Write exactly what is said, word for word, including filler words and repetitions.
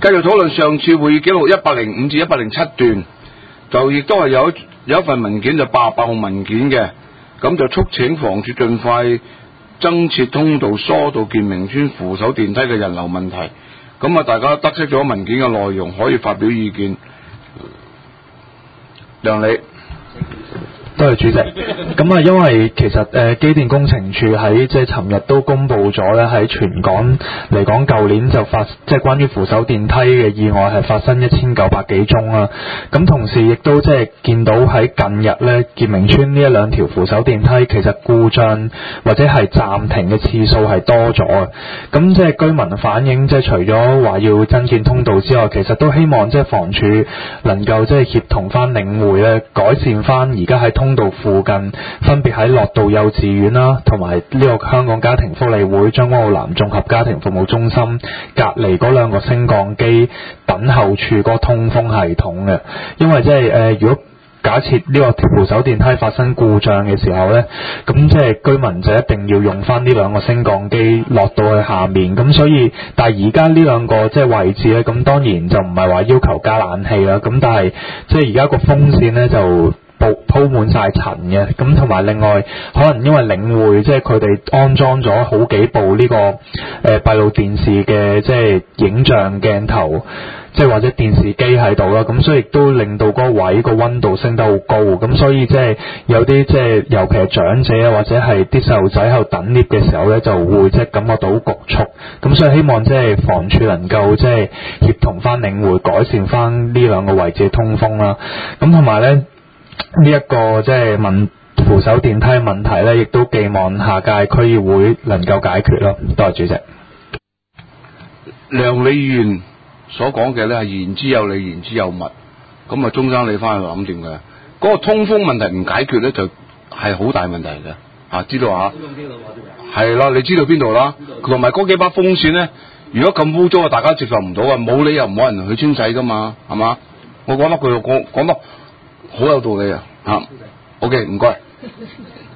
繼續討論上次會議記錄一百零五至一百零七段，就亦都係有有一份文件就八十八號文件嘅，咁就促請房署盡快增設通道疏導健明邨扶手電梯嘅人流問題。咁啊，大家得悉咗文件嘅內容，可以發表意見。梁理。 多謝主席。咁啊，因為其實誒機電工程署喺即係尋日都公布咗咧，喺全港嚟講，舊年就發即係關於扶手電梯嘅意外係發生一千九百幾宗啦。咁同時亦都即係見到喺近日咧，健明邨呢一兩條扶手電梯其實故障或者係暫停嘅次數係多咗啊。咁即係居民反映，即係除咗話要增建通道之外，其實都希望即係房署能夠即係協同翻領匯咧，改善翻而家喺通道附近，分別喺樂道幼稚園啦，同埋呢個香港家庭福利會將軍澳南綜合家庭服務中心隔離嗰兩個升降機等候處嗰個通風系統嘅。因為即係誒，如果假設呢個扶手電梯發生故障嘅時候呢，咁即係居民就一定要用翻呢兩個升降機落到去下面。咁所以，但係而家呢兩個即係位置呢，咁當然就唔係話要求加冷氣啦。咁但係即係而家個風扇呢，就鋪鋪滿晒塵嘅，咁同埋另外可能因為領匯即係佢哋安裝咗好幾部呢、這個誒、呃、閉路電視嘅即係影像鏡頭，即係或者電視機喺度啦，咁所以亦都令到嗰個位個溫度升得好高，咁所以即係有啲即係尤其係長者啊，或者係啲細路仔喺度等 lift 嘅時候咧，就會即係感覺到局促，咁所以希望即係房署能夠即係協同翻領匯改善翻呢兩個位置嘅通風啦，咁同埋咧。呢一個即係問扶手電梯問題咧，亦都寄望下屆區議會能夠解決咯。多謝主席。 梁理議員所講嘅咧係言之有理，言之有物。咁啊，鍾生你翻去諗掂嘅。嗰、那個通風問題唔解決咧，就係好大問題嘅。啊，知道啊？係啦，你知道邊度啦？同埋嗰幾把風扇咧，如果咁污糟啊，大家接受唔到啊，冇理由冇人去清洗噶嘛，係嘛？我講得句，講講得好有道理啊！嚇，OK，唔該。